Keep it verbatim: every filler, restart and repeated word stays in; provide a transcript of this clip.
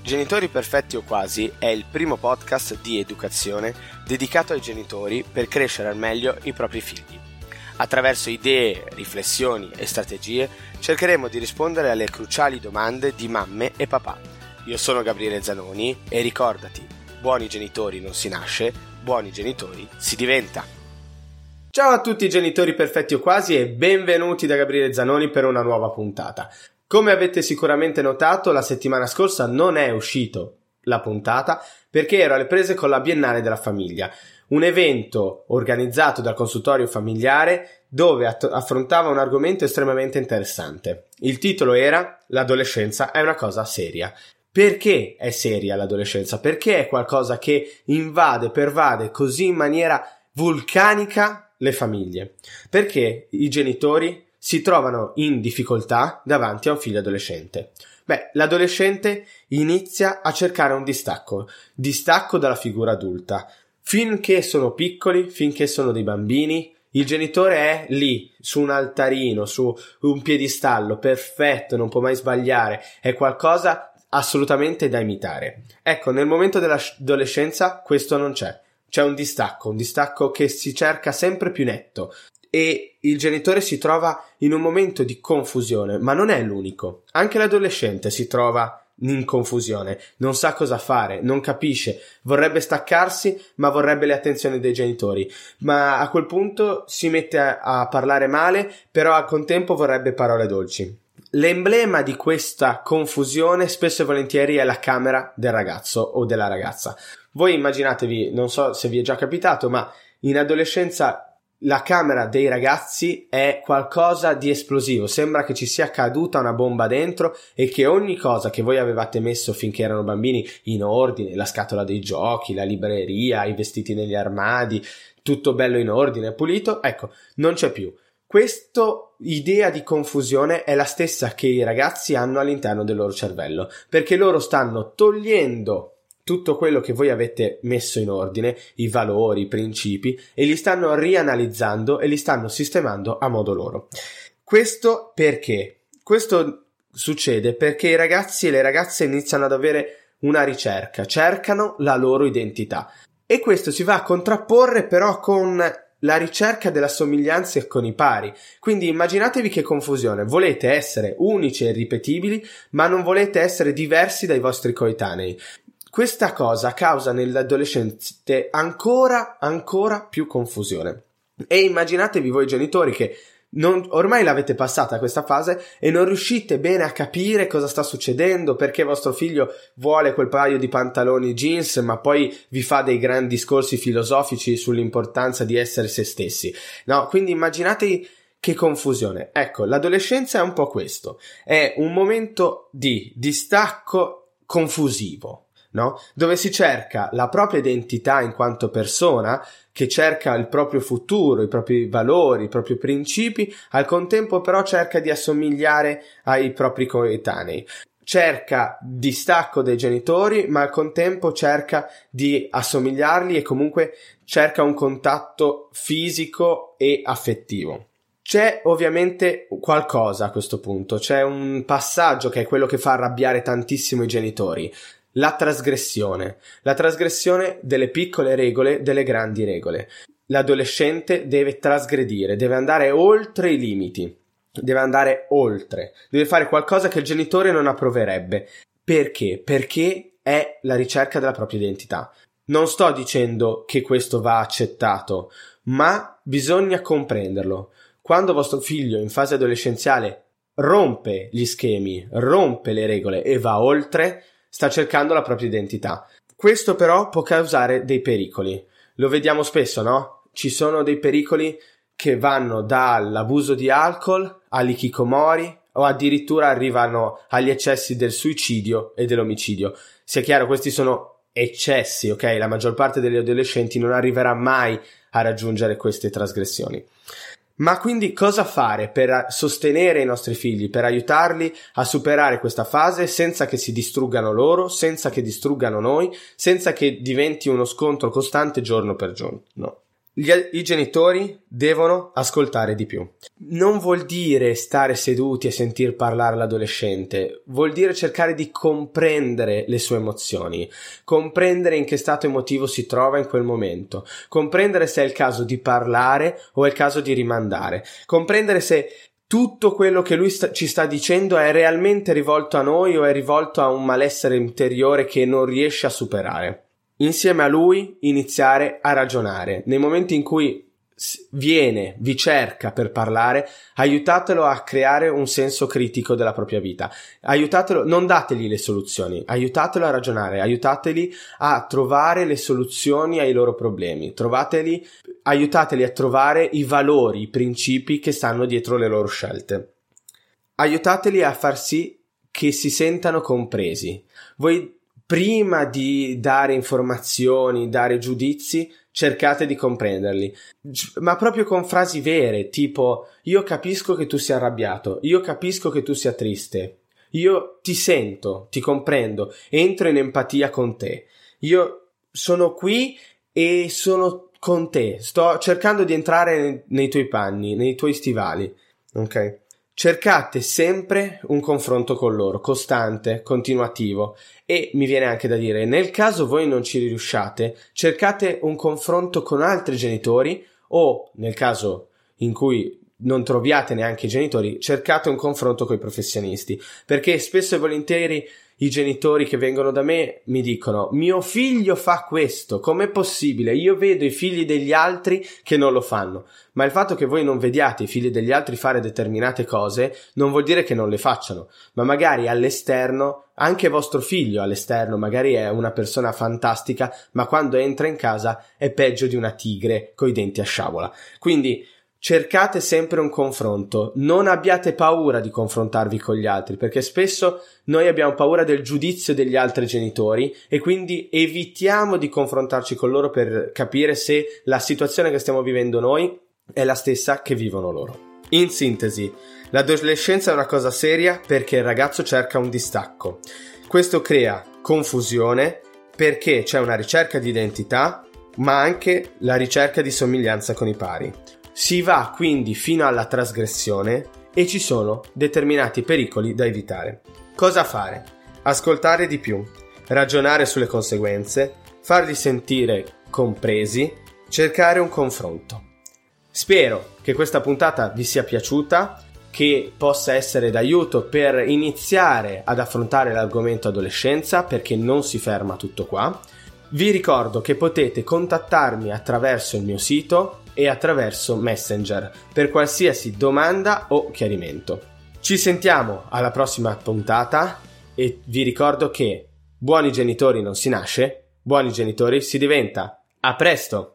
Genitori Perfetti o Quasi è il primo podcast di educazione dedicato ai genitori per crescere al meglio i propri figli. Attraverso idee, riflessioni e strategie cercheremo di rispondere alle cruciali domande di mamme e papà. Io sono Gabriele Zanoni e ricordati, buoni genitori non si nasce, buoni genitori si diventa. Ciao a tutti genitori perfetti o quasi e benvenuti da Gabriele Zanoni per una nuova puntata. Come avete sicuramente notato, la settimana scorsa non è uscito la puntata perché ero alle prese con la Biennale della Famiglia, un evento organizzato dal consultorio familiare dove att- affrontava un argomento estremamente interessante. Il titolo era "L'adolescenza è una cosa seria". Perché è seria l'adolescenza? Perché è qualcosa che invade, pervade così in maniera vulcanica le famiglie? Perché i genitori si trovano in difficoltà davanti a un figlio adolescente. Beh, l'adolescente inizia a cercare un distacco, distacco dalla figura adulta. Finché sono piccoli, finché sono dei bambini, il genitore è lì, su un altarino, su un piedistallo, perfetto, non può mai sbagliare, è qualcosa assolutamente da imitare. Ecco, nel momento dell'adolescenza questo non c'è. C'è un distacco, un distacco che si cerca sempre più netto. E il genitore si trova in un momento di confusione, ma non è l'unico. Anche l'adolescente si trova in confusione, non sa cosa fare, non capisce, vorrebbe staccarsi, ma vorrebbe le attenzioni dei genitori. Ma a quel punto si mette a, a parlare male, però al contempo vorrebbe parole dolci. L'emblema di questa confusione spesso e volentieri è la camera del ragazzo o della ragazza. Voi immaginatevi, non so se vi è già capitato, ma in adolescenza la camera dei ragazzi è qualcosa di esplosivo, sembra che ci sia caduta una bomba dentro e che ogni cosa che voi avevate messo finché erano bambini in ordine, la scatola dei giochi, la libreria, i vestiti negli armadi, tutto bello in ordine, pulito, ecco, non c'è più. Questa idea di confusione è la stessa che i ragazzi hanno all'interno del loro cervello, perché loro stanno togliendo tutto quello che voi avete messo in ordine, i valori, i principi, e li stanno rianalizzando e li stanno sistemando a modo loro. Questo perché? Questo succede perché i ragazzi e le ragazze iniziano ad avere una ricerca, cercano la loro identità. E questo si va a contrapporre però con la ricerca della somiglianza con i pari. Quindi immaginatevi che confusione. Volete essere unici e irripetibili, ma non volete essere diversi dai vostri coetanei. Questa cosa causa nell'adolescente ancora, ancora più confusione. E immaginatevi voi genitori che non, ormai l'avete passata questa fase e non riuscite bene a capire cosa sta succedendo, perché vostro figlio vuole quel paio di pantaloni jeans, ma poi vi fa dei grandi discorsi filosofici sull'importanza di essere se stessi. No, quindi immaginatevi che confusione. Ecco, l'adolescenza è un po' questo. È un momento di distacco confusivo. No? Dove si cerca la propria identità in quanto persona, che cerca il proprio futuro, i propri valori, i propri principi, al contempo però cerca di assomigliare ai propri coetanei. Cerca distacco dai genitori, ma al contempo cerca di assomigliarli e comunque cerca un contatto fisico e affettivo. C'è ovviamente qualcosa a questo punto, c'è un passaggio che è quello che fa arrabbiare tantissimo i genitori. La trasgressione, la trasgressione delle piccole regole, delle grandi regole. L'adolescente deve trasgredire, deve andare oltre i limiti, deve andare oltre, deve fare qualcosa che il genitore non approverebbe. Perché? Perché è la ricerca della propria identità. Non sto dicendo che questo va accettato, ma bisogna comprenderlo. Quando vostro figlio in fase adolescenziale rompe gli schemi, rompe le regole e va oltre, sta cercando la propria identità. Questo però può causare dei pericoli. Lo vediamo spesso, no? Ci sono dei pericoli che vanno dall'abuso di alcol all'ikikomori o addirittura arrivano agli eccessi del suicidio e dell'omicidio. Sia chiaro, questi sono eccessi, ok? La maggior parte degli adolescenti non arriverà mai a raggiungere queste trasgressioni. Ma quindi cosa fare per sostenere i nostri figli, per aiutarli a superare questa fase senza che si distruggano loro, senza che distruggano noi, senza che diventi uno scontro costante giorno per giorno? Gli, I genitori devono ascoltare di più. Non vuol dire stare seduti e sentir parlare l'adolescente, vuol dire cercare di comprendere le sue emozioni, comprendere in che stato emotivo si trova in quel momento, comprendere se è il caso di parlare o è il caso di rimandare, comprendere se tutto quello che lui sta, ci sta dicendo è realmente rivolto a noi o è rivolto a un malessere interiore che non riesce a superare. Insieme a lui iniziare a ragionare. Nei momenti in cui viene, vi cerca per parlare, aiutatelo a creare un senso critico della propria vita. Aiutatelo, non dategli le soluzioni, aiutatelo a ragionare, aiutateli a trovare le soluzioni ai loro problemi. Trovateli, aiutateli a trovare i valori, i principi che stanno dietro le loro scelte. Aiutateli a far sì che si sentano compresi. Voi prima di dare informazioni, dare giudizi, cercate di comprenderli, ma proprio con frasi vere, tipo: io capisco che tu sia arrabbiato, io capisco che tu sia triste, io ti sento, ti comprendo, entro in empatia con te, io sono qui e sono con te, sto cercando di entrare nei, nei tuoi panni, nei tuoi stivali, ok? Cercate sempre un confronto con loro, costante, continuativo, e mi viene anche da dire, nel caso voi non ci riusciate, cercate un confronto con altri genitori o, nel caso in cui non troviate neanche i genitori, cercate un confronto con i professionisti, perché spesso e volentieri i genitori che vengono da me mi dicono: mio figlio fa questo, com'è possibile? Io vedo i figli degli altri che non lo fanno. Ma il fatto che voi non vediate i figli degli altri fare determinate cose non vuol dire che non le facciano, ma magari all'esterno, anche vostro figlio all'esterno magari è una persona fantastica, ma quando entra in casa è peggio di una tigre coi denti a sciabola. Quindi cercate sempre un confronto, non abbiate paura di confrontarvi con gli altri, perché spesso noi abbiamo paura del giudizio degli altri genitori e quindi evitiamo di confrontarci con loro per capire se la situazione che stiamo vivendo noi è la stessa che vivono loro. In sintesi, l'adolescenza è una cosa seria perché il ragazzo cerca un distacco. Questo crea confusione perché c'è una ricerca di identità, ma anche la ricerca di somiglianza con i pari. Si va quindi fino alla trasgressione e ci sono determinati pericoli da evitare. Cosa fare? Ascoltare di più, ragionare sulle conseguenze, farli sentire compresi, cercare un confronto. Spero che questa puntata vi sia piaciuta, che possa essere d'aiuto per iniziare ad affrontare l'argomento adolescenza, perché non si ferma tutto qua. Vi ricordo che potete contattarmi attraverso il mio sito e attraverso Messenger per qualsiasi domanda o chiarimento. Ci sentiamo alla prossima puntata e vi ricordo che buoni genitori non si nasce, buoni genitori si diventa. A presto!